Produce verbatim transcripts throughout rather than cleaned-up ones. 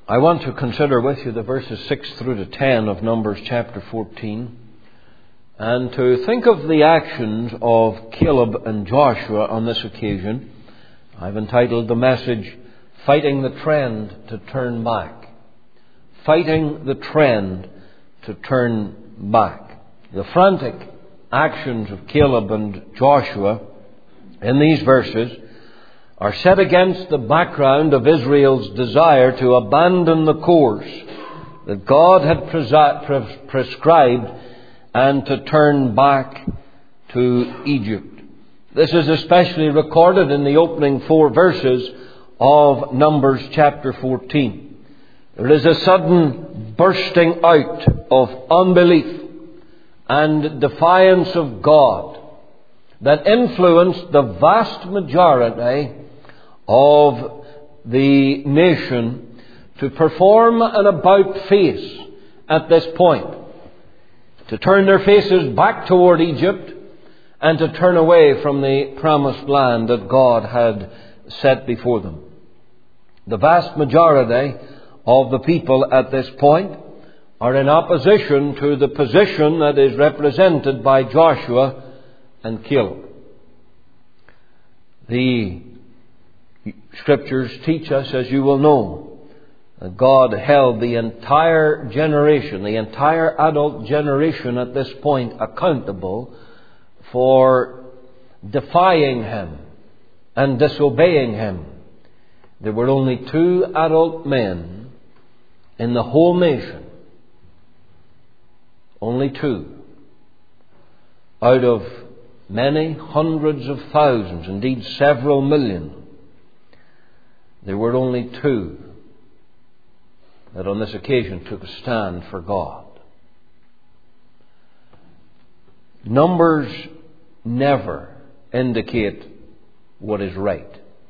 I want to consider with you the verses six through to ten of Numbers chapter fourteen, and to think of the actions of Caleb and Joshua on this occasion. I've entitled the message, Fighting the Trend to Turn Back. Fighting the Trend to Turn Back. The frantic actions of Caleb and Joshua in these verses are set against the background of Israel's desire to abandon the course that God had presi- pre- prescribed and to turn back to Egypt. This is especially recorded in the opening four verses of Numbers chapter fourteen. There is a sudden bursting out of unbelief and defiance of God that influenced the vast majority of the nation to perform an about-face at this point, to turn their faces back toward Egypt and to turn away from the promised land that God had set before them. The vast majority of the people at this point are in opposition to the position that is represented by Joshua and Caleb. The Scriptures teach us, as you will know, that God held the entire generation, the entire adult generation at this point accountable for defying Him and disobeying Him. There were only two adult men in the whole nation. Only two. Out of many hundreds of thousands, indeed several million, there were only two that on this occasion took a stand for God. Numbers never indicate what is right.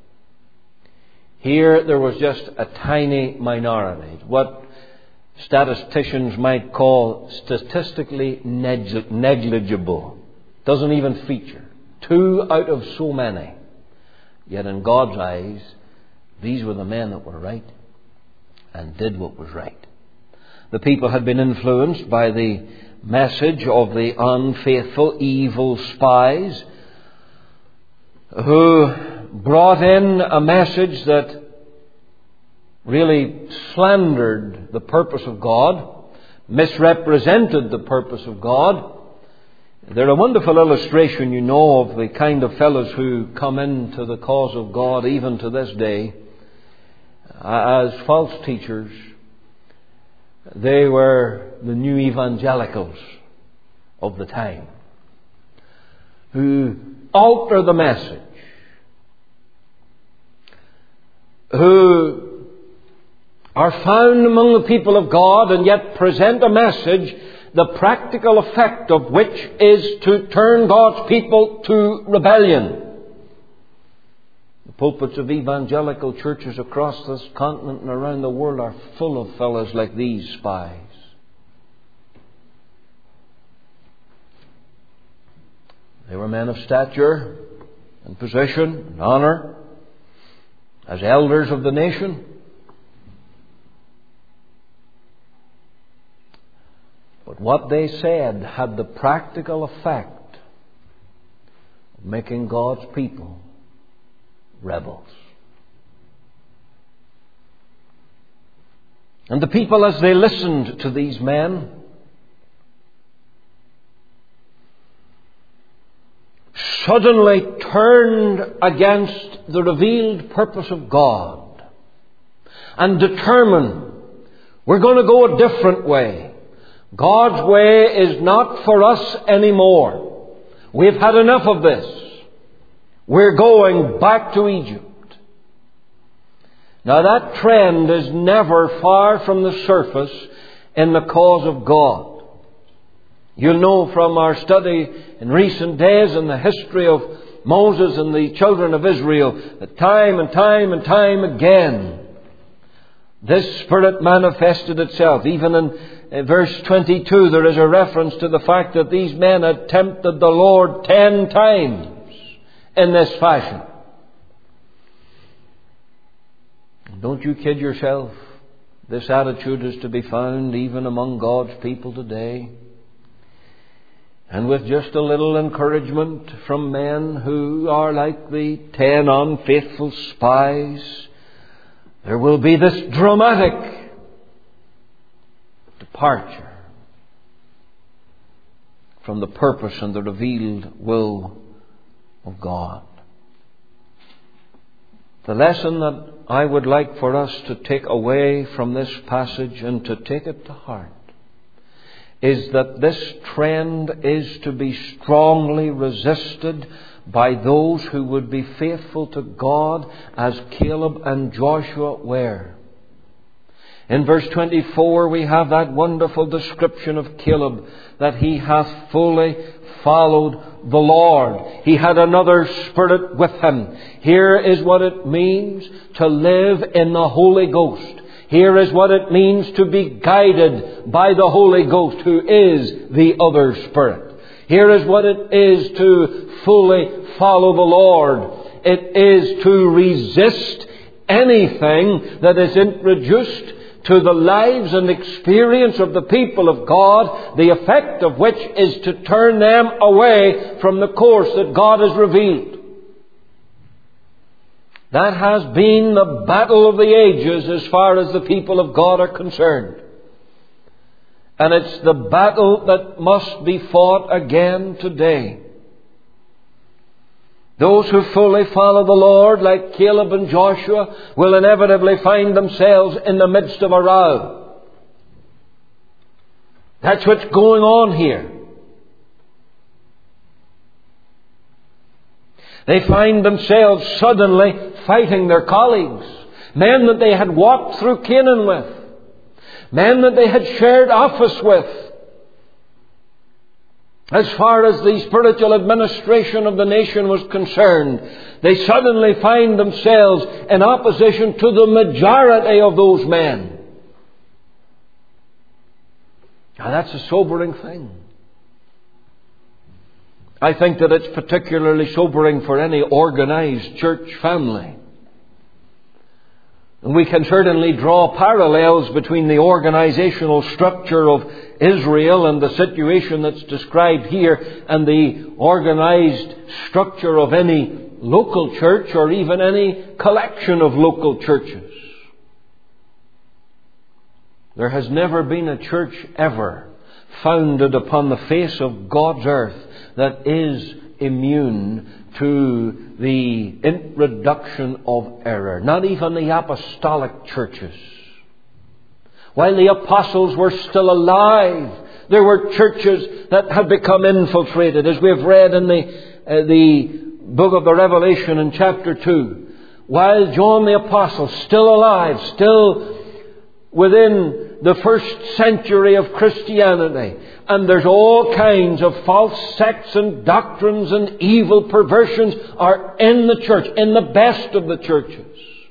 Here there was just a tiny minority, what statisticians might call statistically neg- negligible. Doesn't even feature. Two out of so many. Yet in God's eyes, these were the men that were right and did what was right. The people had been influenced by the message of the unfaithful, evil spies who brought in a message that really slandered the purpose of God, misrepresented the purpose of God. They're a wonderful illustration, you know, of the kind of fellows who come into the cause of God even to this day as false teachers. They were the new evangelicals of the time who alter the message, who are found among the people of God and yet present a message, the practical effect of which is to turn God's people to rebellion. The pulpits of evangelical churches across this continent and around the world are full of fellows like these spies. They were men of stature and position and honor as elders of the nation. But what they said had the practical effect of making God's people rebels. And the people, as they listened to these men, suddenly turned against the revealed purpose of God and determined, we're going to go a different way. God's way is not for us anymore. We've had enough of this. We're going back to Egypt. Now that trend is never far from the surface in the cause of God. You'll know from our study in recent days in the history of Moses and the children of Israel that time and time and time again this Spirit manifested itself. Even in verse twenty-two there is a reference to the fact that these men had tempted the Lord ten times in this fashion. Don't you kid yourself. This attitude is to be found even among God's people today. And with just a little encouragement from men who are like the ten unfaithful spies, there will be this dramatic departure from the purpose and the revealed will of God. The lesson that I would like for us to take away from this passage and to take it to heart is that this trend is to be strongly resisted by those who would be faithful to God as Caleb and Joshua were. In verse twenty-four we have that wonderful description of Caleb, that he hath fully followed the Lord. He had another spirit with him. Here is what it means to live in the Holy Ghost. Here is what it means to be guided by the Holy Ghost, who is the other Spirit. Here is what it is to fully follow the Lord. It is to resist anything that is introduced to the lives and experience of the people of God, the effect of which is to turn them away from the course that God has revealed. That has been the battle of the ages as far as the people of God are concerned. And it's the battle that must be fought again today. Those who fully follow the Lord, like Caleb and Joshua, will inevitably find themselves in the midst of a row. That's what's going on here. They find themselves suddenly fighting their colleagues, men that they had walked through Canaan with, men that they had shared office with. As far as the spiritual administration of the nation was concerned, they suddenly find themselves in opposition to the majority of those men. Now that's a sobering thing. I think that it's particularly sobering for any organized church family. And we can certainly draw parallels between the organizational structure of Israel and the situation that's described here and the organized structure of any local church or even any collection of local churches. There has never been a church ever founded upon the face of God's earth that is immune to the introduction of error. Not even the apostolic churches. While the apostles were still alive, there were churches that had become infiltrated, as we have read in the, uh, the book of the Revelation in chapter two. While John the Apostle, still alive, still within the first century of Christianity, and there's all kinds of false sects and doctrines and evil perversions are in the church, in the best of the churches.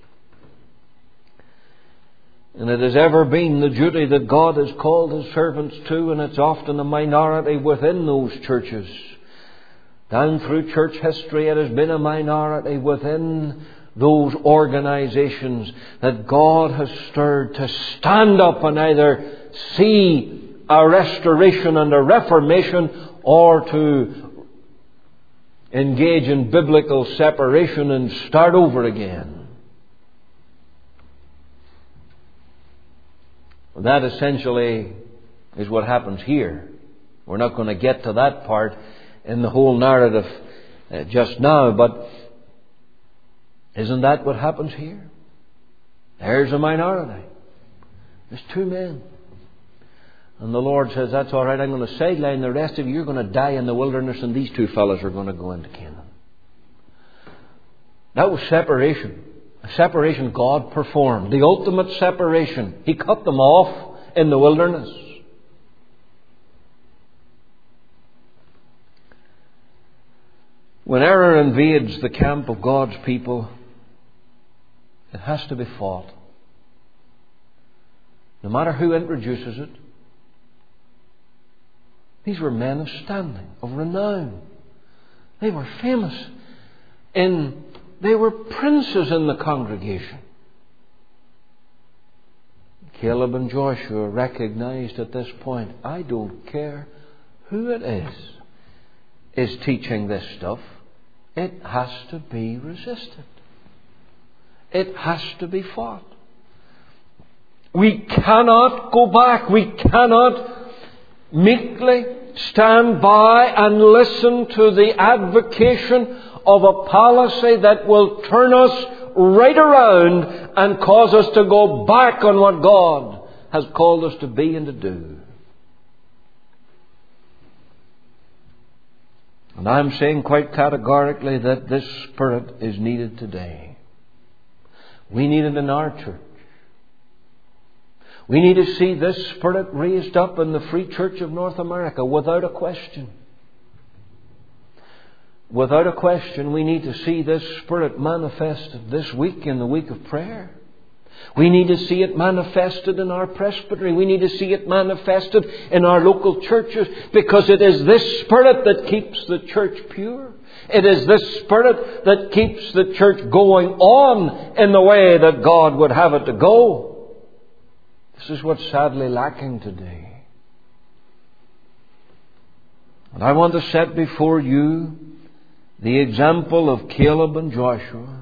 And it has ever been the duty that God has called His servants to, and it's often a minority within those churches. Down through church history, it has been a minority within those organizations that God has stirred to stand up and either see a restoration and a reformation, or to engage in biblical separation and start over again. That essentially is what happens here. We're not going to get to that part in the whole narrative uh, just now, but isn't that what happens here? There's a minority. There's two men. And the Lord says, that's all right, I'm going to sideline the rest of you. You're going to die in the wilderness, and these two fellows are going to go into Canaan. That was separation. A separation God performed. The ultimate separation. He cut them off in the wilderness. When error invades the camp of God's people, it has to be fought. No matter who introduces it. These were men of standing, of renown. They were famous. In, they were princes in the congregation. Caleb and Joshua recognized at this point, I don't care who it is, is teaching this stuff. It has to be resisted. It has to be fought. We cannot go back. We cannot meekly stand by and listen to the advocation of a policy that will turn us right around and cause us to go back on what God has called us to be and to do. And I'm saying quite categorically that this spirit is needed today. We need it in our church. We need to see this spirit raised up in the Free Church of North America without a question. Without a question, we need to see this spirit manifested this week in the week of prayer. We need to see it manifested in our presbytery. We need to see it manifested in our local churches, because it is this spirit that keeps the church pure. It is this spirit that keeps the church going on in the way that God would have it to go. This is what's sadly lacking today. And I want to set before you the example of Caleb and Joshua,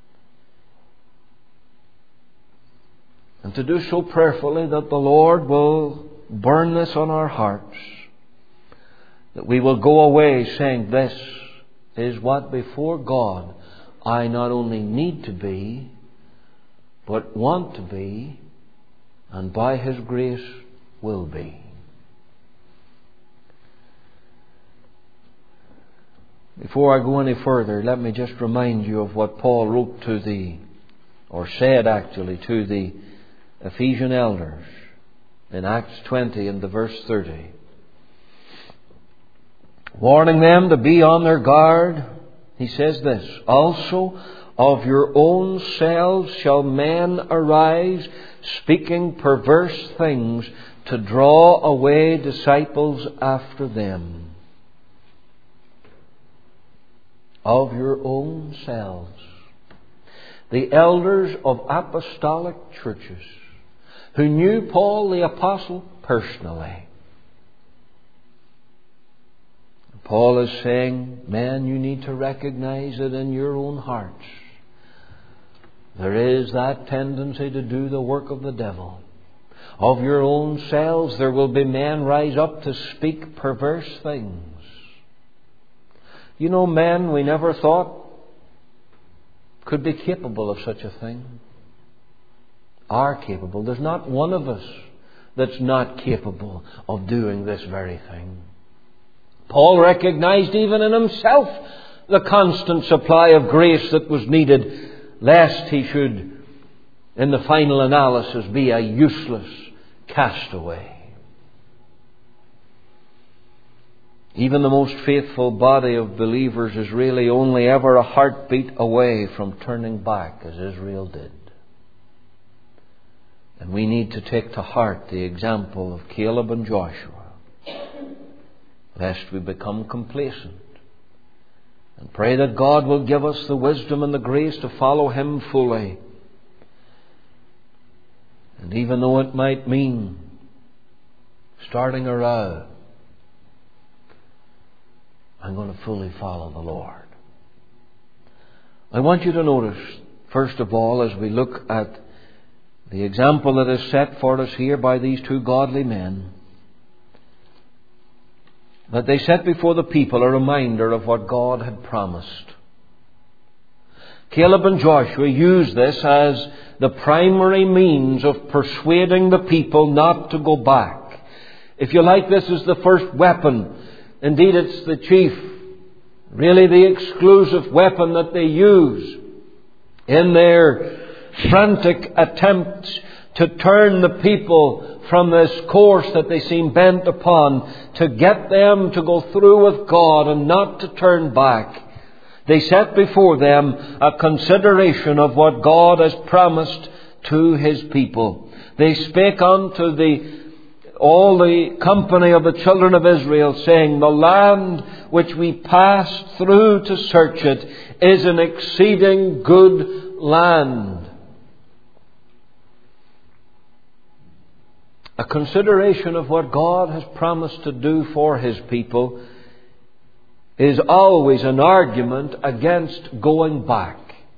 and to do so prayerfully that the Lord will burn this on our hearts, that we will go away saying, this is what before God I not only need to be, but want to be, and by His grace will be. Before I go any further, let me just remind you of what Paul wrote to the, or said actually, to the Ephesian elders in Acts twenty and the verse thirty. Warning them to be on their guard, he says this, also of your own selves shall men arise, speaking perverse things, to draw away disciples after them. Of your own selves. The elders of apostolic churches who knew Paul the Apostle personally. Paul is saying, men, you need to recognize that in your own hearts there is that tendency to do the work of the devil. Of your own selves there will be men rise up to speak perverse things. You know, men we never thought could be capable of such a thing are capable. There's not one of us that's not capable of doing this very thing. Paul recognized even in himself the constant supply of grace that was needed, lest he should, in the final analysis, be a useless castaway. Even the most faithful body of believers is really only ever a heartbeat away from turning back, as Israel did. And we need to take to heart the example of Caleb and Joshua, lest we become complacent, and pray that God will give us the wisdom and the grace to follow Him fully. And even though it might mean starting a row, I'm going to fully follow the Lord. I want you to notice, first of all, as we look at the example that is set for us here by these two godly men, that they set before the people a reminder of what God had promised. Caleb and Joshua used this as the primary means of persuading the people not to go back. If you like, this is the first weapon. Indeed, it's the chief, really the exclusive weapon that they use in their frantic attempts to turn the people from this course that they seem bent upon, to get them to go through with God and not to turn back. They set before them a consideration of what God has promised to His people. They spake unto the all the company of the children of Israel, saying, the land which we passed through to search it is an exceeding good land. a consideration of what God has promised to do for His people is always an argument against going back.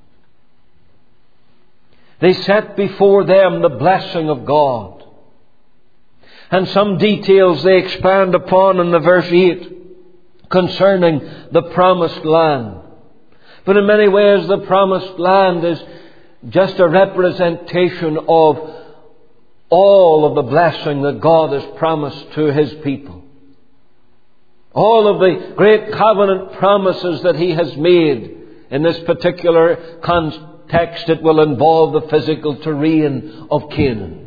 They set before them the blessing of God. And some details they expand upon in the verse eight concerning the promised land. But in many ways the promised land is just a representation of all of the blessing that God has promised to His people. All of the great covenant promises that He has made. In this particular context, it will involve the physical terrain of Canaan.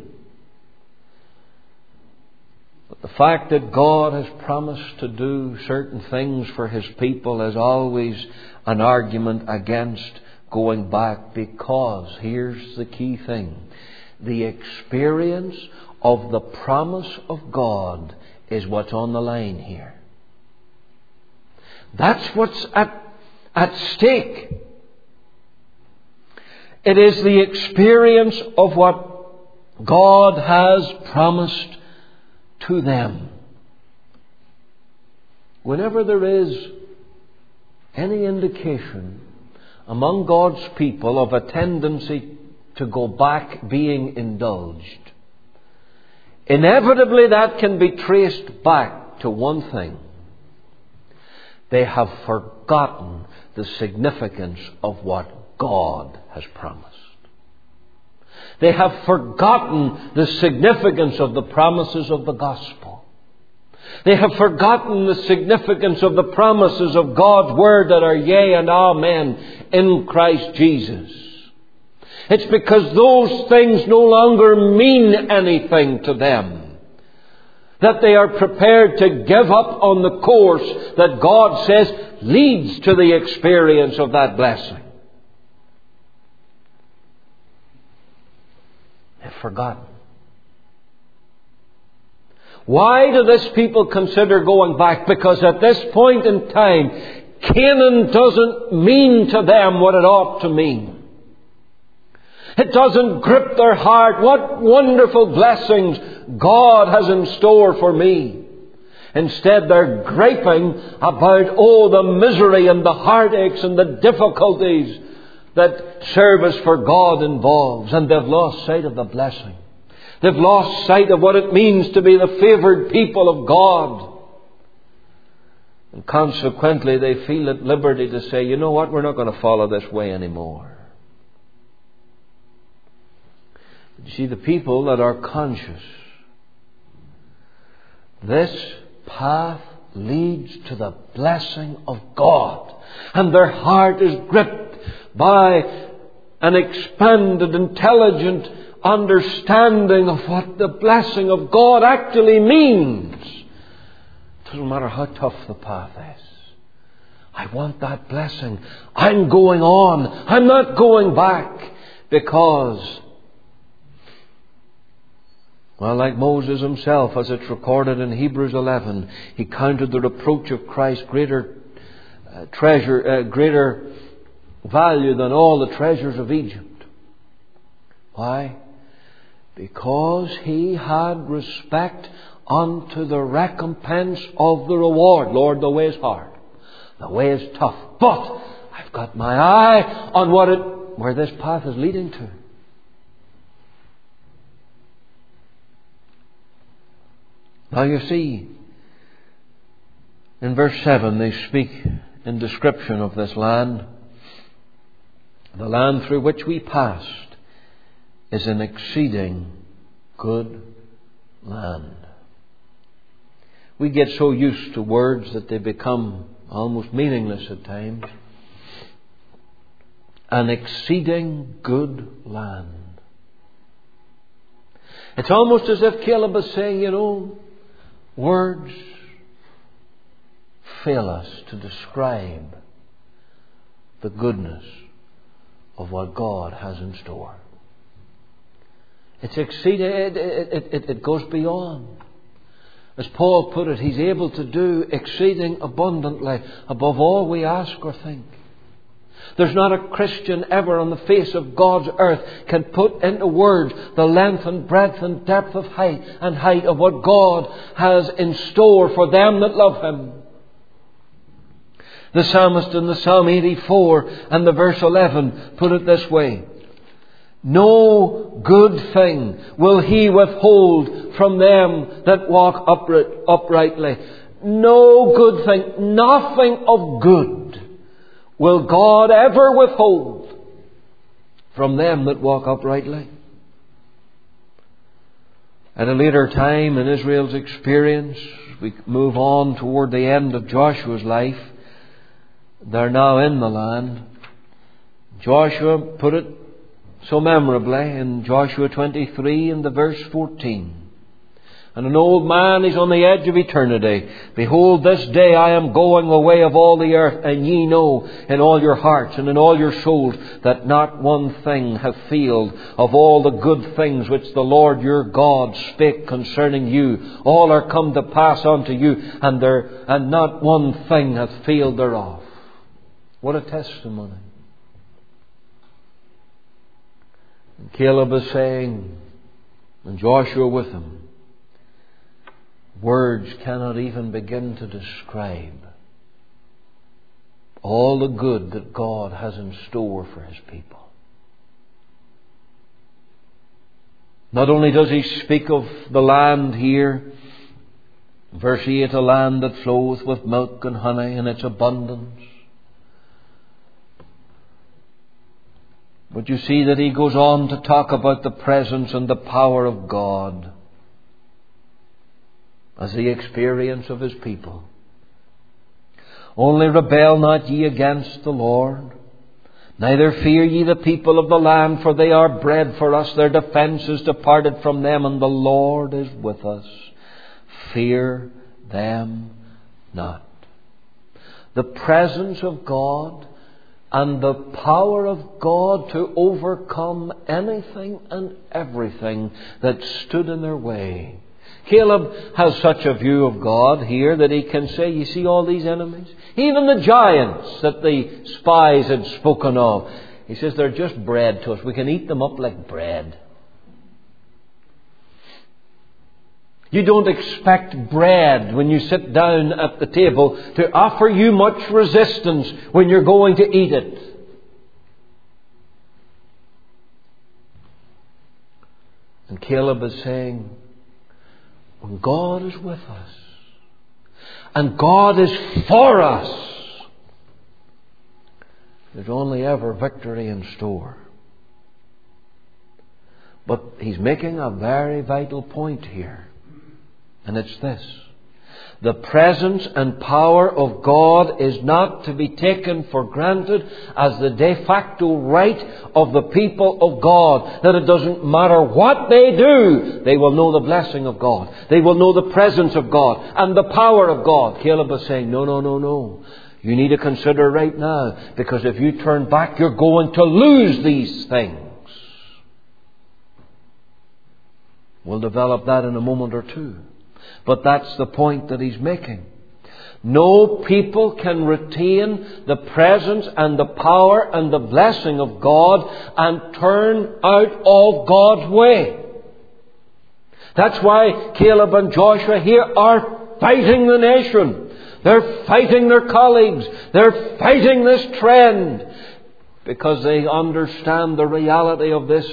But the fact that God has promised to do certain things for His people is always an argument against going back, because here's the key thing. The experience of the promise of God is what's on the line here. That's what's at, at stake. It is the experience of what God has promised to them. Whenever there is any indication among God's people of a tendency to go back being indulged, inevitably that can be traced back to one thing. They have forgotten the significance of what God has promised. They have forgotten the significance of the promises of the gospel. They have forgotten the significance of the promises of God's Word that are yea and amen in Christ Jesus. It's because those things no longer mean anything to them that they are prepared to give up on the course that God says leads to the experience of that blessing. They've forgotten. Why do this people consider going back? Because at this point in time, Canaan doesn't mean to them what it ought to mean. It doesn't grip their heart. What wonderful blessings God has in store for me. Instead, they're griping about, oh, the misery and the heartaches and the difficulties that service for God involves. And they've lost sight of the blessing. They've lost sight of what it means to be the favored people of God. And consequently, they feel at liberty to say, you know what, we're not going to follow this way anymore. But you see, the people that are conscious, this path leads to the blessing of God. And their heart is gripped by an expanded, intelligent understanding of what the blessing of God actually means. It doesn't matter how tough the path is. I want that blessing. I'm going on. I'm not going back, because, well, like Moses himself, as it's recorded in Hebrews eleven, he counted the reproach of Christ greater uh, treasure, uh, greater value than all the treasures of Egypt. Why? Because he had respect unto the recompense of the reward. Lord, the way is hard. The way is tough. But I've got my eye on what it, where this path is leading to. Now you see, in verse seven they speak in description of this land. The land through which we passed is an exceeding good land. We get so used to words that they become almost meaningless at times. An exceeding good land. It's almost as if Caleb is saying, you know, words fail us to describe the goodness of what God has in store. It's exceeding, it, it, it, it goes beyond. As Paul put it, He's able to do exceeding abundantly above all we ask or think. There's not a Christian ever on the face of God's earth can put into words the length and breadth and depth of height and height of what God has in store for them that love Him. The psalmist in the Psalm eighty-four and the verse eleven put it this way: no good thing will He withhold from them that walk upright, uprightly. No good thing, nothing of good will God ever withhold from them that walk uprightly. At a later time in Israel's experience, we move on toward the end of Joshua's life. They're now in the land. Joshua put it so memorably in Joshua twenty-three and the verse fourteen. And an old man is on the edge of eternity. Behold, this day I am going the way of all the earth, and ye know in all your hearts and in all your souls that not one thing hath failed of all the good things which the Lord your God spake concerning you. All are come to pass unto you, and there and not one thing hath failed thereof. What a testimony. And Caleb is saying, and Joshua with him, words cannot even begin to describe all the good that God has in store for His people. Not only does He speak of the land here, verse eight, a land that floweth with milk and honey in its abundance. But you see that he goes on to talk about the presence and the power of God as the experience of His people. Only rebel not ye against the Lord, neither fear ye the people of the land, for they are bread for us. Their defence is departed from them, and the Lord is with us. Fear them not. The presence of God and the power of God to overcome anything and everything that stood in their way. Caleb has such a view of God here that he can say, you see all these enemies? Even the giants that the spies had spoken of. He says they're just bread to us. We can eat them up like bread. You don't expect bread when you sit down at the table to offer you much resistance when you're going to eat it. And Caleb is saying, when God is with us and God is for us, there's only ever victory in store. But he's making a very vital point here. And it's this: the presence and power of God is not to be taken for granted as the de facto right of the people of God. That it doesn't matter what they do, they will know the blessing of God. They will know the presence of God and the power of God. Caleb is saying, no, no, no, no. You need to consider right now, because if you turn back, you're going to lose these things. We'll develop that in a moment or two. But that's the point that he's making. No people can retain the presence and the power and the blessing of God and turn out of God's way. That's why Caleb and Joshua here are fighting the nation. They're fighting their colleagues. They're fighting this trend because they understand the reality of this.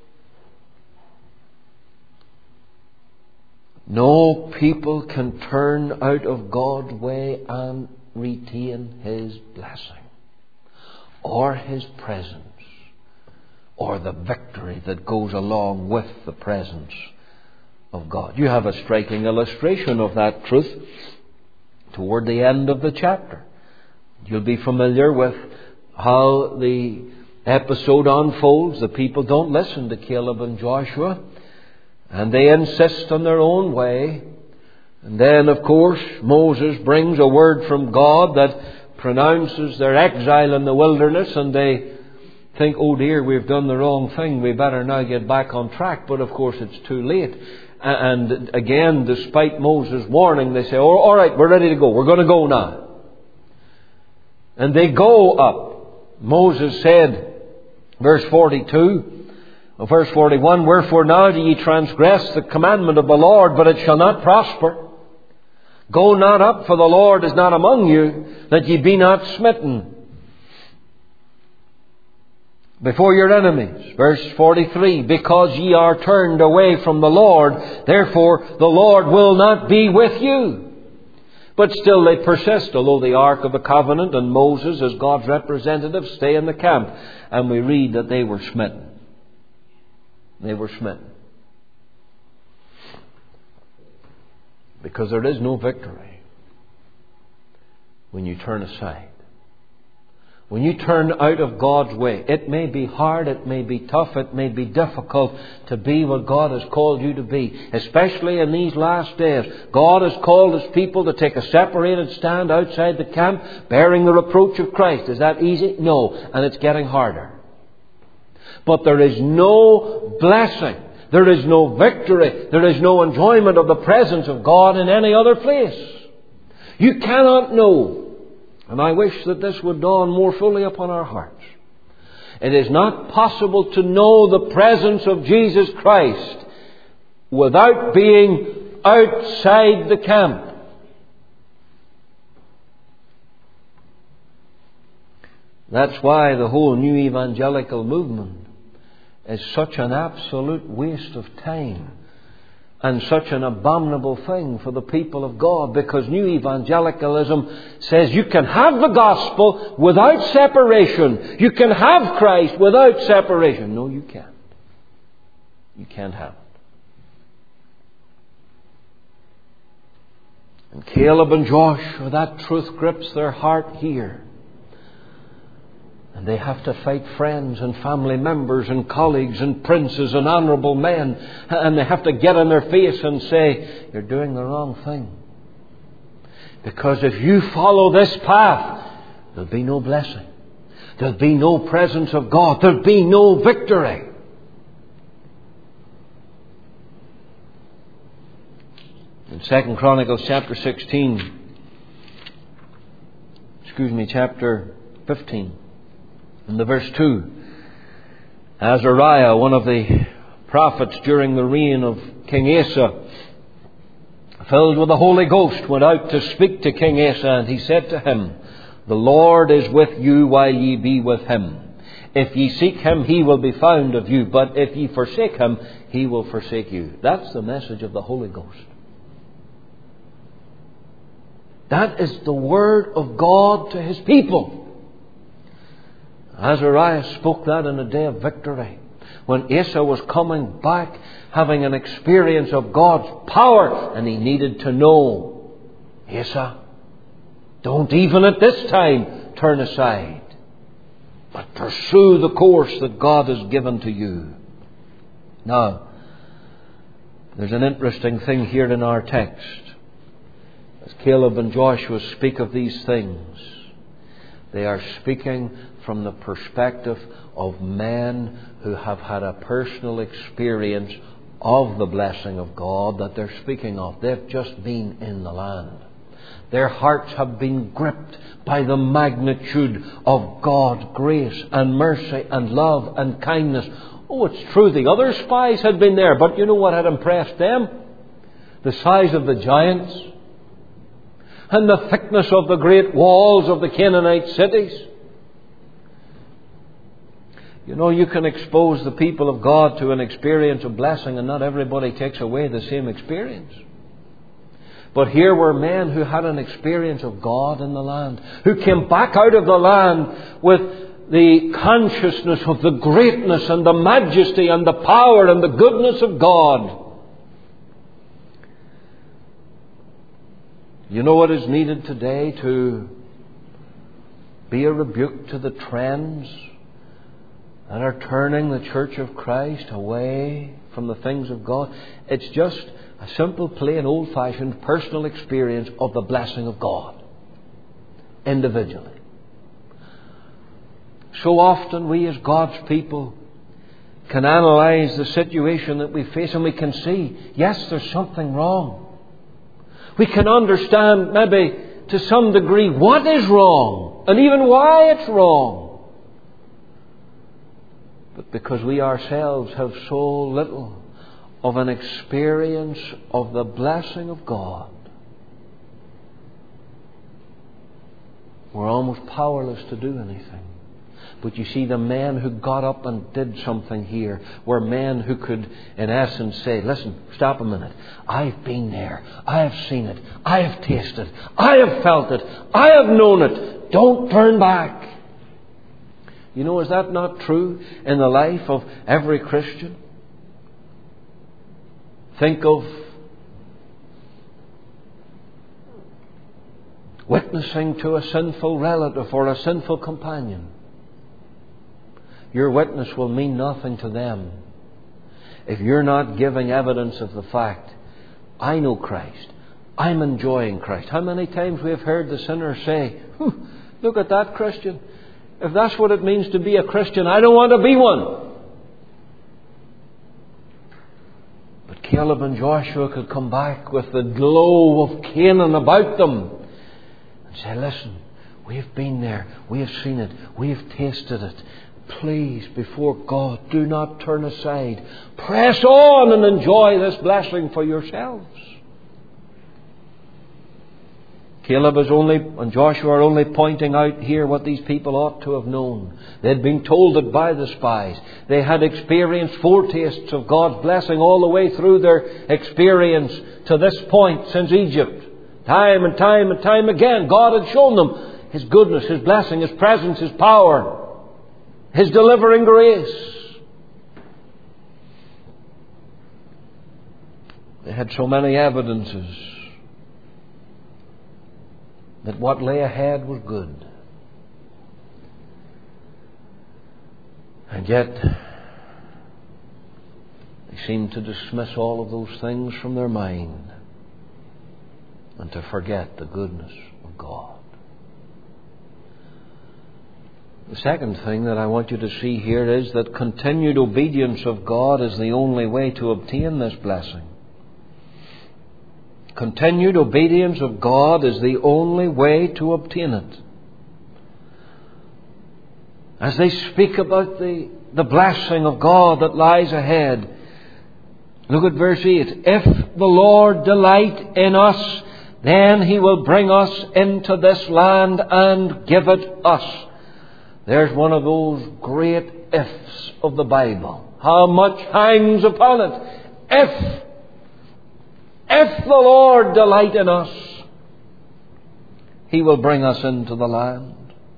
No people can turn out of God's way and retain His blessing or His presence or the victory that goes along with the presence of God. You have a striking illustration of that truth toward the end of the chapter. You'll be familiar with how the episode unfolds. The people don't listen to Caleb and Joshua, and they insist on their own way. And then, of course, Moses brings a word from God that pronounces their exile in the wilderness, and they think, oh dear, we've done the wrong thing. We better now get back on track. But of course, it's too late. And again, despite Moses' warning, they say, oh, all right, we're ready to go. We're going to go now. And they go up. Moses said, verse forty-two, or verse forty-one, "Wherefore now do ye transgress the commandment of the Lord, but it shall not prosper. Go not up, for the Lord is not among you, that ye be not smitten before your enemies." Verse forty-three, "Because ye are turned away from the Lord, therefore the Lord will not be with you." But still they persist, although the Ark of the Covenant and Moses as God's representative stay in the camp. And we read that they were smitten. They were smitten. Because there is no victory when you turn aside. When you turn out of God's way. It may be hard, it may be tough, it may be difficult to be what God has called you to be. Especially in these last days. God has called His people to take a separated stand outside the camp, bearing the reproach of Christ. Is that easy? No. And it's getting harder. But there is no blessing. There is no victory. There is no enjoyment of the presence of God in any other place. You cannot know. And I wish that this would dawn more fully upon our hearts. It is not possible to know the presence of Jesus Christ without being outside the camp. That's why the whole new evangelical movement is such an absolute waste of time and such an abominable thing for the people of God, because new evangelicalism says you can have the gospel without separation. You can have Christ without separation. No, you can't. You can't have it. And Caleb and Joshua, that truth grips their heart here. And they have to fight friends and family members and colleagues and princes and honourable men. And they have to get in their face and say, "You're doing the wrong thing. Because if you follow this path, there'll be no blessing. There'll be no presence of God. There'll be no victory." In Second Chronicles chapter sixteen, excuse me, chapter fifteen, in the verse two, Azariah, one of the prophets during the reign of King Asa, filled with the Holy Ghost, went out to speak to King Asa, and he said to him, "The Lord is with you while ye be with Him. If ye seek Him, He will be found of you. But if ye forsake Him, He will forsake you." That's the message of the Holy Ghost. That is the word of God to His people. Azariah spoke that in a day of victory, when Asa was coming back, having an experience of God's power, and he needed to know, "Asa, don't even at this time turn aside, but pursue the course that God has given to you." Now, there's an interesting thing here in our text. As Caleb and Joshua speak of these things, they are speaking from the perspective of men who have had a personal experience of the blessing of God that they're speaking of. They've just been in the land. Their hearts have been gripped by the magnitude of God's grace and mercy and love and kindness. Oh, it's true, the other spies had been there, but you know what had impressed them? The size of the giants and the thickness of the great walls of the Canaanite cities. You know, you can expose the people of God to an experience of blessing, and not everybody takes away the same experience. But here were men who had an experience of God in the land, who came back out of the land with the consciousness of the greatness and the majesty and the power and the goodness of God. You know what is needed today to be a rebuke to the trends that are turning the Church of Christ away from the things of God? It's just a simple, plain, old-fashioned personal experience of the blessing of God individually. So often we as God's people can analyze the situation that we face, and we can see, yes, there's something wrong. We can understand maybe to some degree what is wrong and even why it's wrong. but because we ourselves have so little of an experience of the blessing of God, we're almost powerless to do anything. But you see, the men who got up and did something here were men who could, in essence, say, listen, stop a minute. I've been there. I have seen it. I have tasted. I have felt it. I have known it. Don't turn back. You know, is that not true in the life of every Christian? Think of witnessing to a sinful relative or a sinful companion. Your witness will mean nothing to them if you're not giving evidence of the fact, I know Christ. I'm enjoying Christ. How many times we have heard the sinner say, look at that Christian. If that's what it means to be a Christian, I don't want to be one. But Caleb and Joshua could come back with the glow of Canaan about them and say, listen, we have been there. We have seen it. We have tasted it. Please, before God, do not turn aside. Press on and enjoy this blessing for yourselves. Caleb is only, and Joshua are only pointing out here what these people ought to have known. They had been told it by the spies. They had experienced foretastes of God's blessing all the way through their experience to this point since Egypt. Time and time and time again, God had shown them His goodness, His blessing, His presence, His power, His delivering grace. They had so many evidences that what lay ahead was good. And yet, they seemed to dismiss all of those things from their mind and to forget the goodness of God. The second thing that I want you to see here is that continued obedience of God is the only way to obtain this blessing. Continued obedience of God is the only way to obtain it. As they speak about the, the blessing of God that lies ahead, look at verse eight. If the Lord delight in us, then He will bring us into this land and give it us. There's one of those great ifs of the Bible. How much hangs upon it. If, if the Lord delight in us, He will bring us into the land.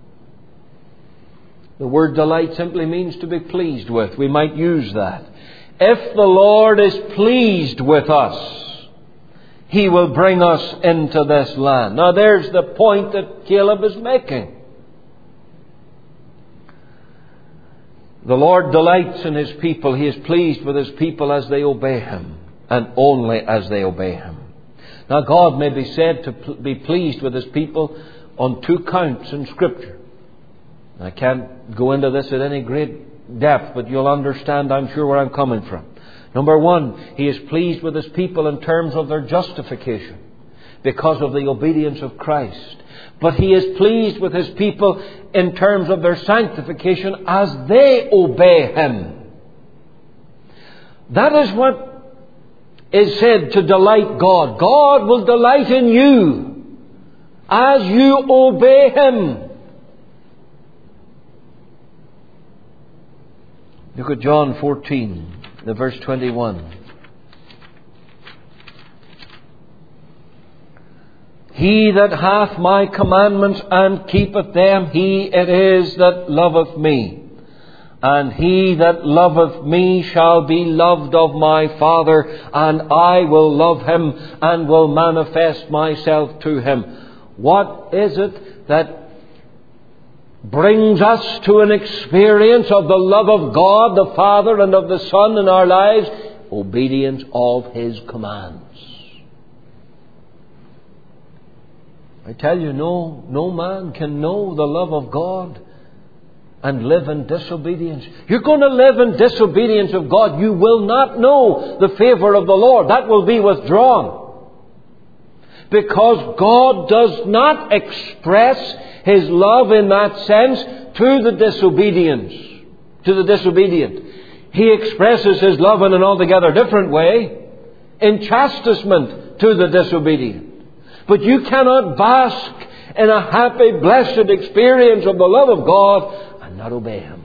The word delight simply means to be pleased with. We might use that. If the Lord is pleased with us, He will bring us into this land. Now there's the point that Caleb is making. The Lord delights in His people. He is pleased with His people as they obey Him, and only as they obey Him. Now God may be said to be pleased with His people on two counts in Scripture. I can't go into this at any great depth, but you'll understand, I'm sure, where I'm coming from. Number one, He is pleased with His people in terms of their justification because of the obedience of Christ. But He is pleased with His people in terms of their sanctification as they obey Him. That is what is said to delight God. God will delight in you as you obey Him. Look at John fourteen, the verse twenty-one. He that hath my commandments and keepeth them, he it is that loveth me. And he that loveth me shall be loved of my Father, and I will love him and will manifest myself to him. What is it that brings us to an experience of the love of God, the Father, and of the Son in our lives? Obedience of His commands. I tell you, no, no man can know the love of God and live in disobedience. You're going to live in disobedience of God, you will not know the favour of the Lord. That will be withdrawn. Because God does not express His love in that sense to the disobedience, to the disobedient. He expresses His love in an altogether different way, in chastisement to the disobedient. But you cannot bask in a happy, blessed experience of the love of God and not obey Him.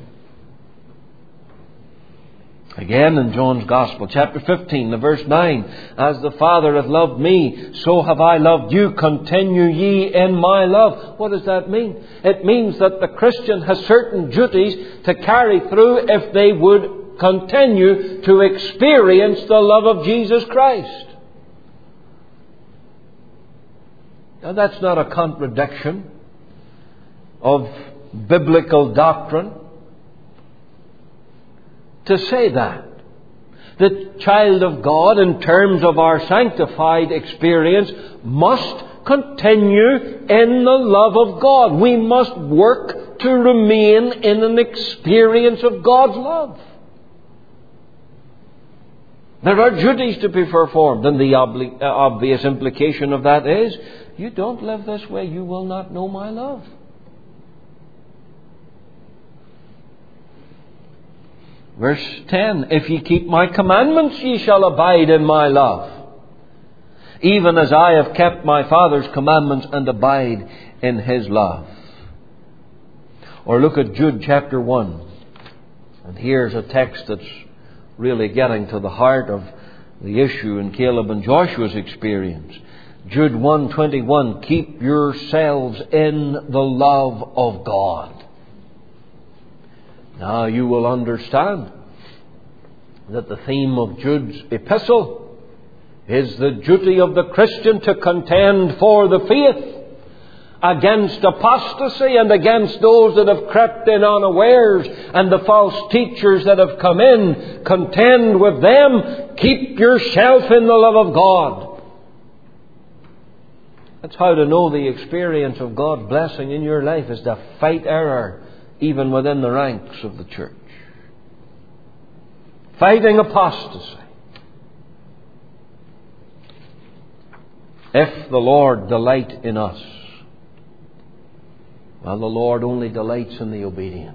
Again in John's Gospel, chapter fifteen, the verse nine, as the Father hath loved me, so have I loved you. Continue ye in my love. What does that mean? It means that the Christian has certain duties to carry through if they would continue to experience the love of Jesus Christ. Now that's not a contradiction of biblical doctrine to say that. The child of God, in terms of our sanctified experience, must continue in the love of God. We must work to remain in an experience of God's love. There are duties to be performed, and the obli- uh, obvious implication of that is, you don't live this way, you will not know my love. Verse ten, if ye keep my commandments, ye shall abide in my love, even as I have kept my Father's commandments and abide in His love. Or look at Jude chapter one. And here's a text that's really getting to the heart of the issue in Caleb and Joshua's experience. Jude one twenty-one, keep yourselves in the love of God. Now you will understand that the theme of Jude's epistle is the duty of the Christian to contend for the faith against apostasy and against those that have crept in unawares and the false teachers that have come in. Contend with them. Keep yourself in the love of God. That's how to know the experience of God's blessing in your life, is to fight error even within the ranks of the church. Fighting apostasy. If the Lord delight in us, well, the Lord only delights in the obedient.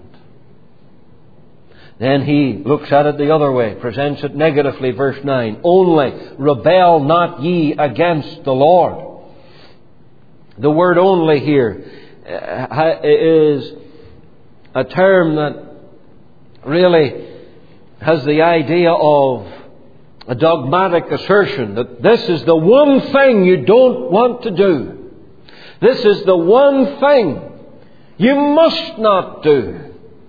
Then He looks at it the other way, presents it negatively, verse nine. Only rebel not ye against the Lord. The word only here is a term that really has the idea of a dogmatic assertion that this is the one thing you don't want to do. This is the one thing you must not do.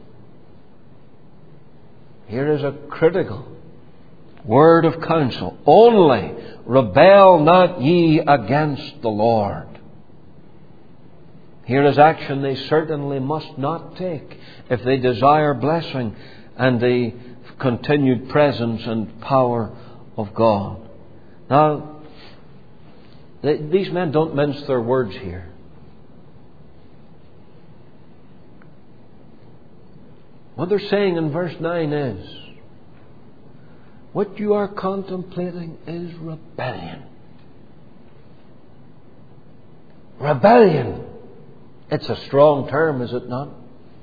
Here is a critical word of counsel. Only rebel not ye against the Lord. Here is action they certainly must not take if they desire blessing and the continued presence and power of God. Now, they, these men don't mince their words here. What they're saying in verse nine is, what you are contemplating is rebellion. Rebellion. It's a strong term, is it not?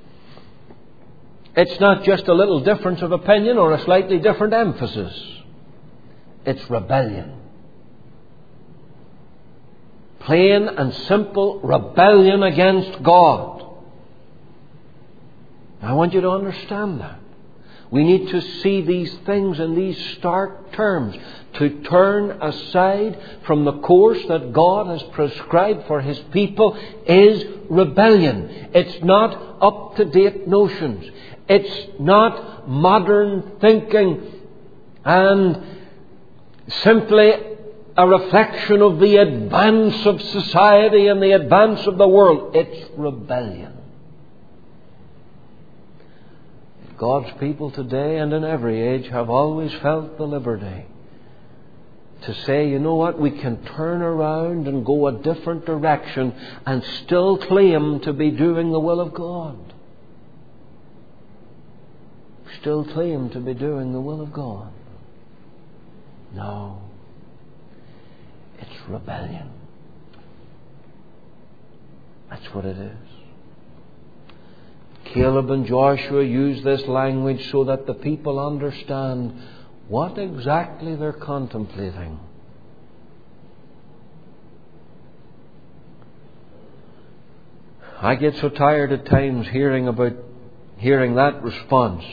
It's not just a little difference of opinion or a slightly different emphasis. It's rebellion. Plain and simple rebellion against God. I want you to understand that. We need to see these things in these stark terms. To turn aside from the course that God has prescribed for His people is rebellion. It's not up-to-date notions. It's not modern thinking and simply a reflection of the advance of society and the advance of the world. It's rebellion. God's people today and in every age have always felt the liberty to say, you know what, we can turn around and go a different direction and still claim to be doing the will of God. Still claim to be doing the will of God. No. It's rebellion. That's what it is. Caleb and Joshua use this language so that the people understand what exactly they're contemplating. I get so tired at times hearing about hearing that response.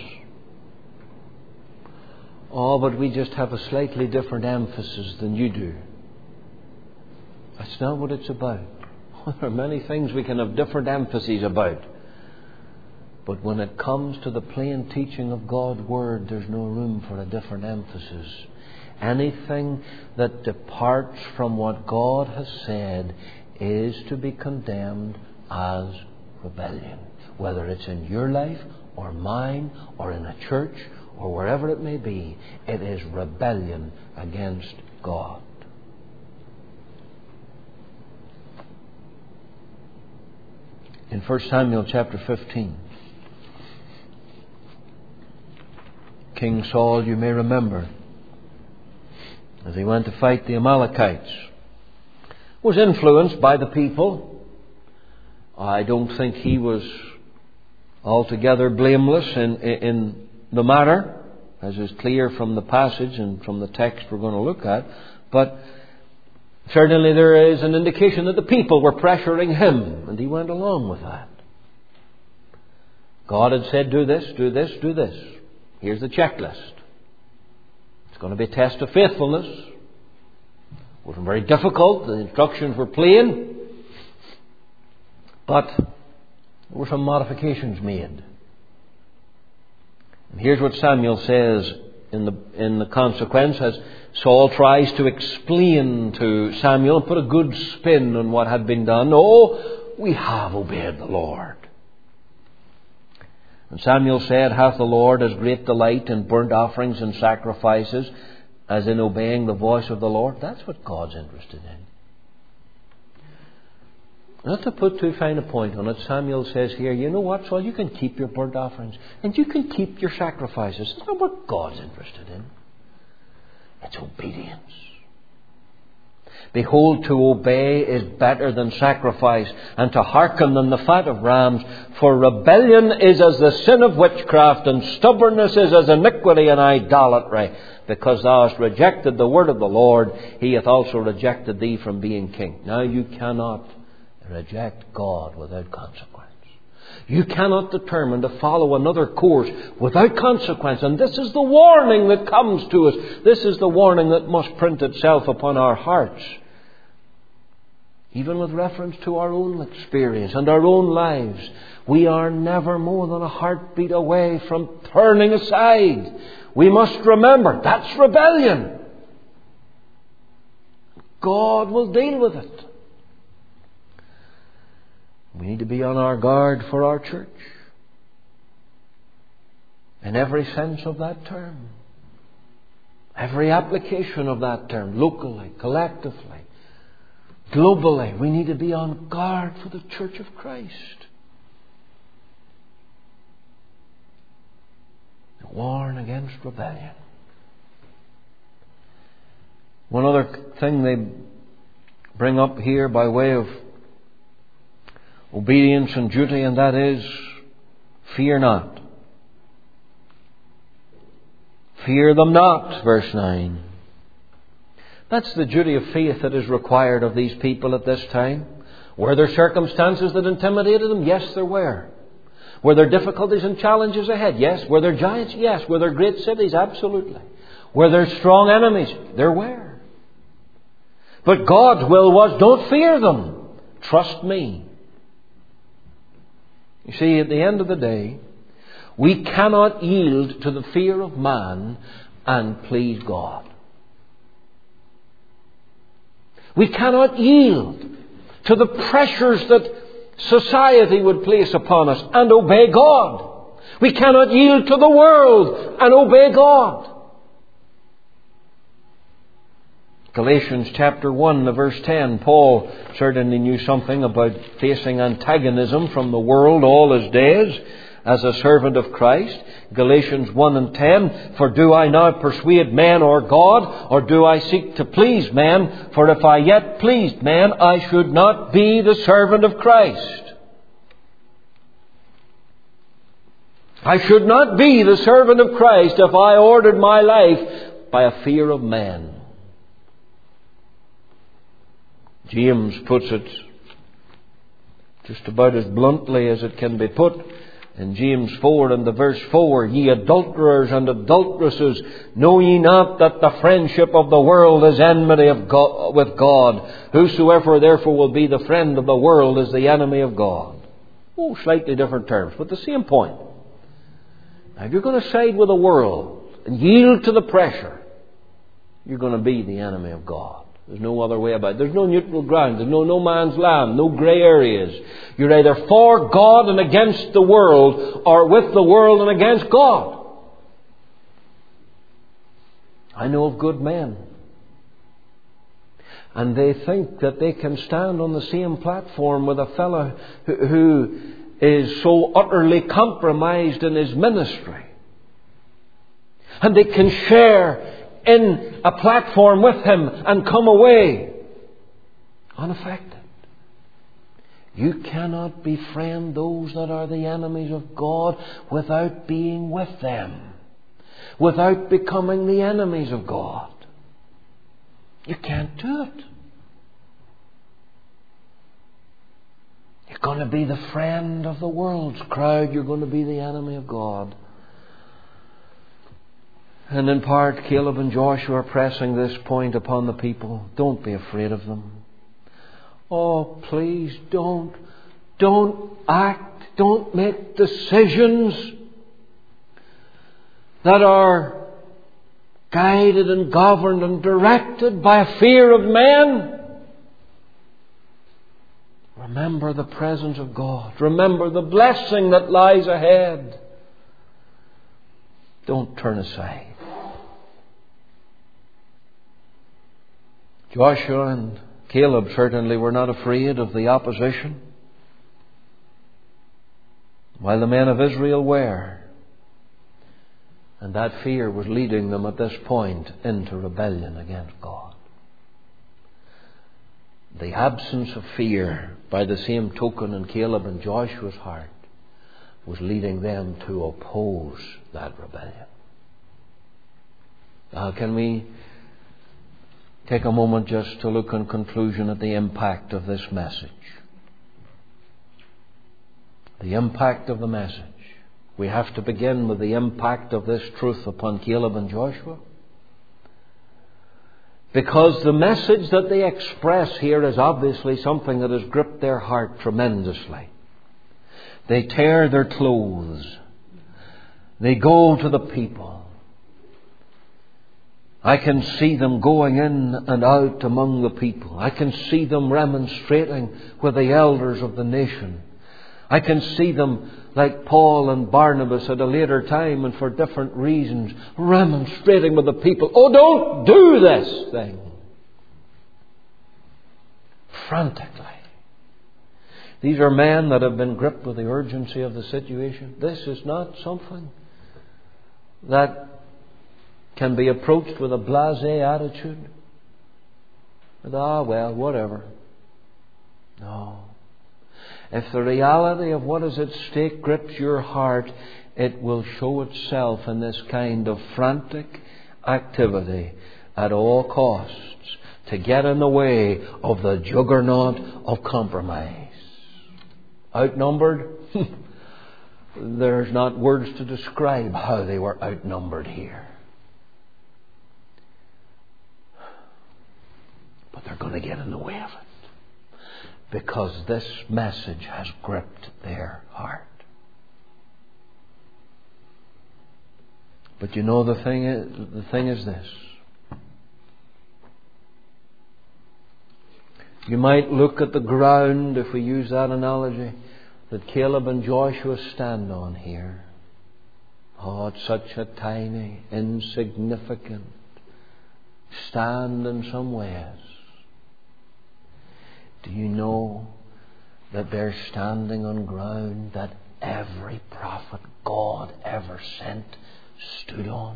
Oh, but we just have a slightly different emphasis than you do. That's not what it's about. There are many things we can have different emphases about. But when it comes to the plain teaching of God's Word, there's no room for a different emphasis. Anything that departs from what God has said is to be condemned as rebellion. Whether it's in your life or mine or in a church or wherever it may be, it is rebellion against God. In First Samuel chapter fifteen, King Saul, you may remember, as he went to fight the Amalekites, was influenced by the people. I don't think he was altogether blameless in, in the matter, as is clear from the passage and from the text we're going to look at. But certainly there is an indication that the people were pressuring him, and he went along with that. God had said, do this, do this, do this. Here's the checklist. It's going to be a test of faithfulness. It wasn't very difficult. The instructions were plain. But there were some modifications made. And here's what Samuel says in the, in the consequence as Saul tries to explain to Samuel and put a good spin on what had been done. Oh, we have obeyed the Lord. And Samuel said, hath the Lord as great delight in burnt offerings and sacrifices as in obeying the voice of the Lord? That's what God's interested in. Not to put too fine a point on it, Samuel says here, you know what, Saul, you can keep your burnt offerings and you can keep your sacrifices. That's not what God's interested in. It's obedience. Behold, to obey is better than sacrifice, and to hearken than the fat of rams. For rebellion is as the sin of witchcraft, and stubbornness is as iniquity and idolatry. Because thou hast rejected the word of the Lord, he hath also rejected thee from being king. Now you cannot reject God without consequence. You cannot determine to follow another course without consequence. And this is the warning that comes to us. This is the warning that must print itself upon our hearts. Even with reference to our own experience and our own lives, we are never more than a heartbeat away from turning aside. We must remember that's rebellion. God will deal with it. We need to be on our guard for our church. In every sense of that term. Every application of that term. Locally, collectively, globally. We need to be on guard for the church of Christ. Warn against rebellion. One other thing they bring up here by way of obedience and duty, and that is, fear not. Fear them not, verse nine. That's the duty of faith that is required of these people at this time. Were there circumstances that intimidated them? Yes, there were. Were there difficulties and challenges ahead? Yes. Were there giants? Yes. Were there great cities? Absolutely. Were there strong enemies? There were. But God's will was, don't fear them. Trust me. You see, at the end of the day, we cannot yield to the fear of man and please God. We cannot yield to the pressures that society would place upon us and obey God. We cannot yield to the world and obey God. Galatians chapter one, verse ten, Paul certainly knew something about facing antagonism from the world all his days as a servant of Christ. Galatians one and ten, for do I now persuade men or God, or do I seek to please men? For if I yet pleased men, I should not be the servant of Christ. I should not be the servant of Christ if I ordered my life by a fear of men. James puts it just about as bluntly as it can be put in James four and the verse four. Ye adulterers and adulteresses, know ye not that the friendship of the world is enmity of God, with God? Whosoever therefore will be the friend of the world is the enemy of God. Oh, slightly different terms, but the same point. Now, if you're going to side with the world and yield to the pressure, you're going to be the enemy of God. There's no other way about it. There's no neutral ground. There's no no man's land, no grey areas. You're either for God and against the world, or with the world and against God. I know of good men, and they think that they can stand on the same platform with a fellow who, who is so utterly compromised in his ministry. And they can share in a platform with him and come away unaffected. You cannot befriend those that are the enemies of God without being with them, without becoming the enemies of God. You can't do it. You're going to be the friend of the world's crowd. You're going to be the enemy of God. And in part, Caleb and Joshua are pressing this point upon the people. Don't be afraid of them. Oh, please don't. Don't act. Don't make decisions that are guided and governed and directed by a fear of men. Remember the presence of God. Remember the blessing that lies ahead. Don't turn aside. Joshua and Caleb certainly were not afraid of the opposition, while the men of Israel were. And that fear was leading them at this point into rebellion against God. The absence of fear, by the same token, in Caleb and Joshua's heart, was leading them to oppose that rebellion. Now, can we take a moment just to look in conclusion at the impact of this message? The impact of the message. We have to begin with the impact of this truth upon Caleb and Joshua, because the message that they express here is obviously something that has gripped their heart tremendously. They tear their clothes. They go to the people. I can see them going in and out among the people. I can see them remonstrating with the elders of the nation. I can see them, like Paul and Barnabas at a later time and for different reasons, remonstrating with the people. Oh, don't do this thing. Frantically. These are men that have been gripped with the urgency of the situation. This is not something that can be approached with a blasé attitude. Ah, well, whatever. No. If the reality of what is at stake grips your heart, it will show itself in this kind of frantic activity at all costs to get in the way of the juggernaut of compromise. Outnumbered? There's not words to describe how they were outnumbered here. But they're going to get in the way of it, because this message has gripped their heart. But you know, the thing is, the thing is this. You might look at the ground, if we use that analogy, that Caleb and Joshua stand on here. Oh, it's such a tiny, insignificant stand in some ways. Do you know that they're standing on ground that every prophet God ever sent stood on?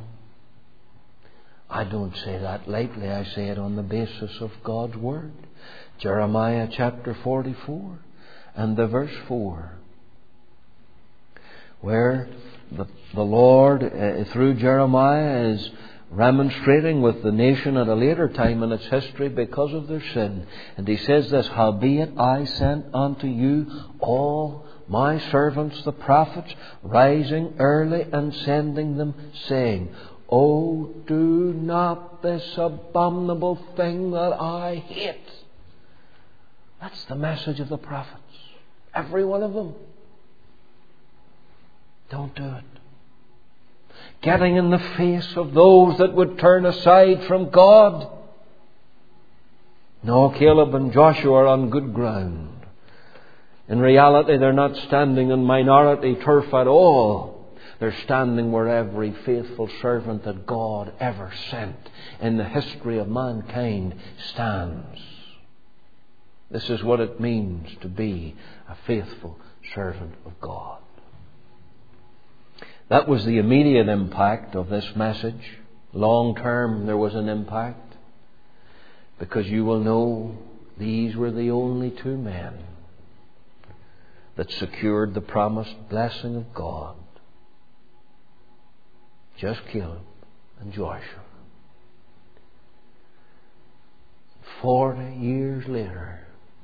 I don't say that lightly. I say it on the basis of God's Word. Jeremiah chapter forty-four and the verse four. where the, the Lord, uh, through Jeremiah, is remonstrating with the nation at a later time in its history because of their sin. And he says this, "Howbeit I sent unto you all my servants the prophets, rising early and sending them, saying, Oh, do not this abominable thing that I hate." That's the message of the prophets. Every one of them. Don't do it. Getting in the face of those that would turn aside from God. No, Caleb and Joshua are on good ground. In reality, they're not standing on minority turf at all. They're standing where every faithful servant that God ever sent in the history of mankind stands. This is what it means to be a faithful servant of God. That was the immediate impact of this message. Long term, there was an impact. Because you will know these were the only two men that secured the promised blessing of God. Just Caleb and Joshua. Forty years later,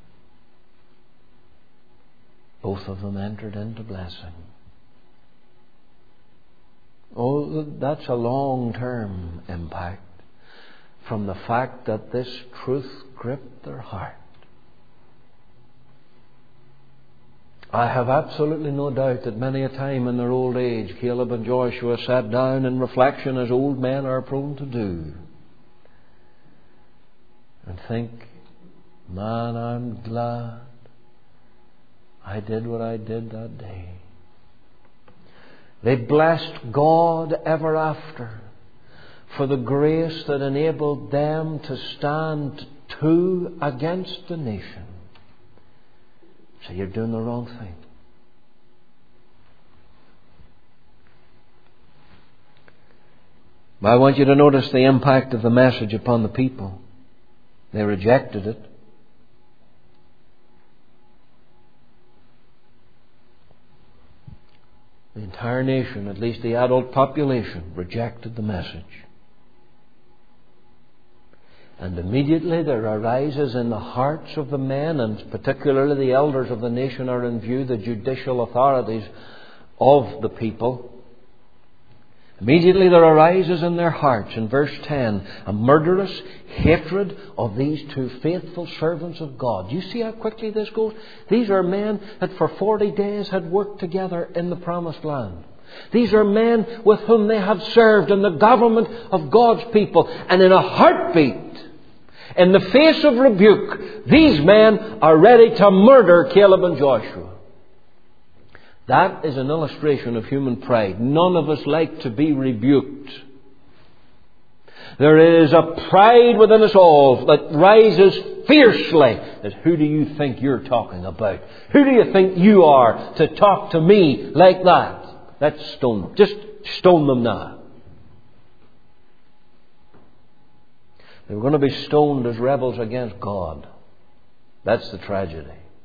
both of them entered into blessing. Oh, that's a long-term impact from the fact that this truth gripped their heart. I have absolutely no doubt that many a time in their old age, Caleb and Joshua sat down in reflection, as old men are prone to do, and think, man, I'm glad I did what I did that day. They blessed God ever after for the grace that enabled them to stand two against the nation. So you're doing the wrong thing. But I want you to notice the impact of the message upon the people. They rejected it. The entire nation, at least the adult population, rejected the message. And immediately there arises in the hearts of the men, and particularly the elders of the nation are in view, the judicial authorities of the people. Immediately there arises in their hearts, in verse ten, a murderous hatred of these two faithful servants of God. Do you see how quickly this goes? These are men that for forty days had worked together in the promised land. These are men with whom they have served in the government of God's people. And in a heartbeat, in the face of rebuke, these men are ready to murder Caleb and Joshua. That is an illustration of human pride. None of us like to be rebuked. There is a pride within us all that rises fiercely. As, who do you think you're talking about? Who do you think you are to talk to me like that? Let's stone them. Just stone them now. They were going to be stoned as rebels against God. That's the tragedy.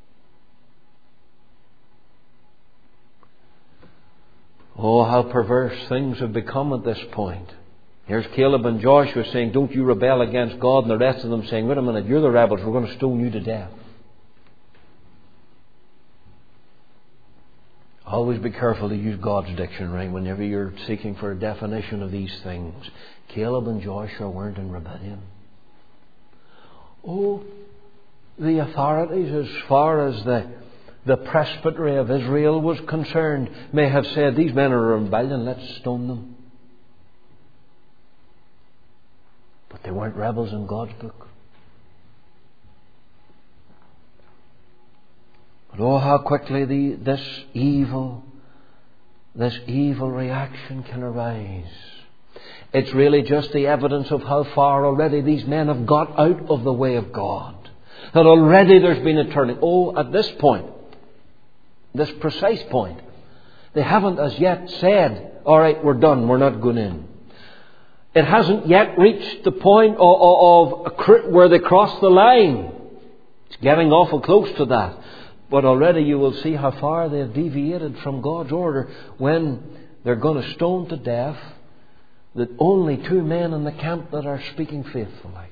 Oh, how perverse things have become at this point. Here's Caleb and Joshua saying, don't you rebel against God, and the rest of them saying, wait a minute, you're the rebels, we're going to stone you to death. Always be careful to use God's dictionary whenever you're seeking for a definition of these things. Caleb and Joshua weren't in rebellion. Oh, the authorities, as far as the The presbytery of Israel was concerned, may have said, these men are in rebellion, let's stone them. But they weren't rebels in God's book. But oh, how quickly the, this evil, this evil reaction can arise. It's really just the evidence of how far already these men have got out of the way of God. That already there's been a turning. Oh, at this point, this precise point, they haven't as yet said, all right, we're done, we're not going in. It hasn't yet reached the point of, of, of where they cross the line. It's getting awful close to that. But already you will see how far they have deviated from God's order when they're going to stone to death that only two men in the camp that are speaking faithfully.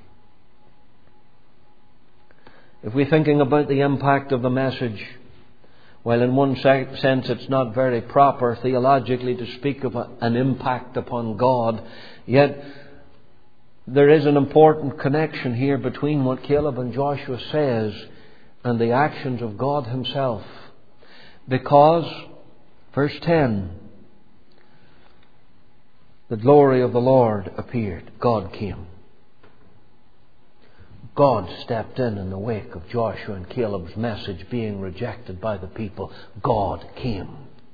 If we're thinking about the impact of the message, while in one sense it's not very proper theologically to speak of a, an impact upon God, yet there is an important connection here between what Caleb and Joshua says and the actions of God Himself. Because, verse ten, the glory of the Lord appeared. God came. God stepped in in the wake of Joshua and Caleb's message being rejected by the people. God came.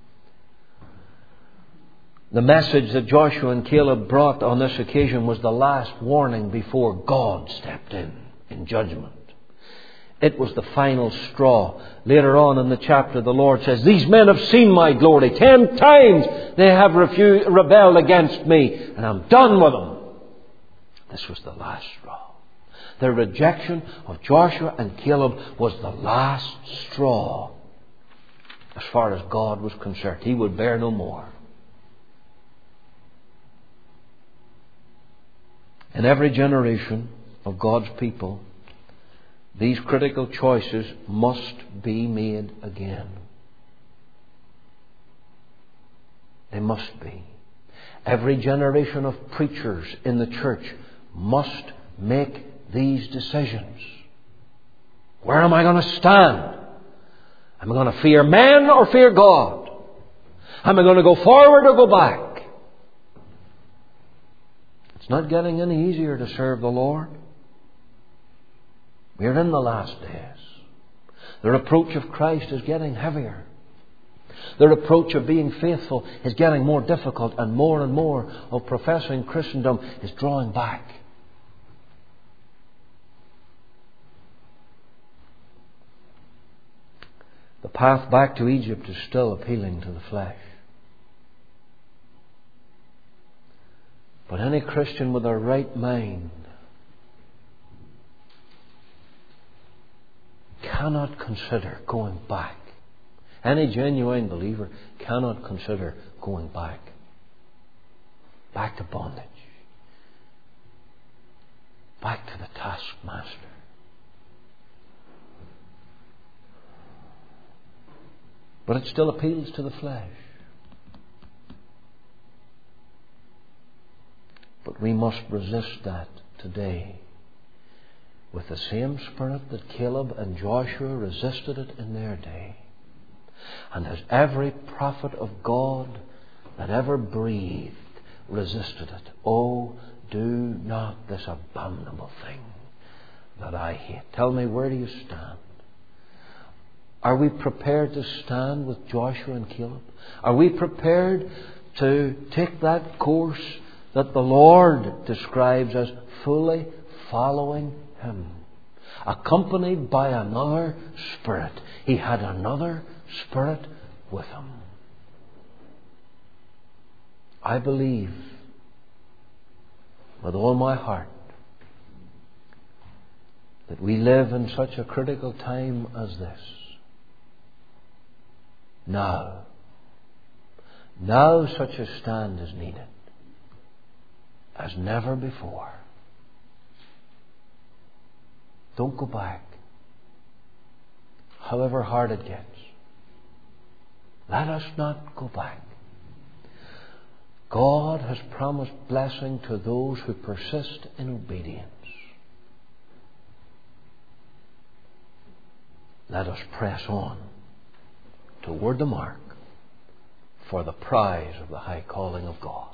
The message that Joshua and Caleb brought on this occasion was the last warning before God stepped in in judgment. It was the final straw. Later on in the chapter, the Lord says, "These men have seen my glory. Ten times they have refused, rebelled against me, and I'm done with them." This was the last straw. The rejection of Joshua and Caleb was the last straw as far as God was concerned. He would bear no more. In every generation of God's people, these critical choices must be made again. They must be. Every generation of preachers in the church must make these decisions. Where am I going to stand? Am I going to fear men or fear God? Am I going to go forward or go back? It's not getting any easier to serve the Lord. We're in the last days. The reproach of Christ is getting heavier. The reproach of being faithful is getting more difficult, and more and more of professing Christendom is drawing back. The path back to Egypt is still appealing to the flesh. But any Christian with a right mind cannot consider going back. Any genuine believer cannot consider going back. Back to bondage. Back to the taskmaster. But it still appeals to the flesh. But we must resist that today with the same spirit that Caleb and Joshua resisted it in their day. And as every prophet of God that ever breathed resisted it. Oh, do not this abominable thing that I hate. Tell me, where do you stand? Are we prepared to stand with Joshua and Caleb? Are we prepared to take that course that the Lord describes as fully following Him, accompanied by another Spirit? He had another Spirit with Him. I believe with all my heart that we live in such a critical time as this. Now, now such a stand is needed as never before. Don't go back, however hard it gets. Let us not go back. God has promised blessing to those who persist in obedience. Let us press on toward the mark for the prize of the high calling of God.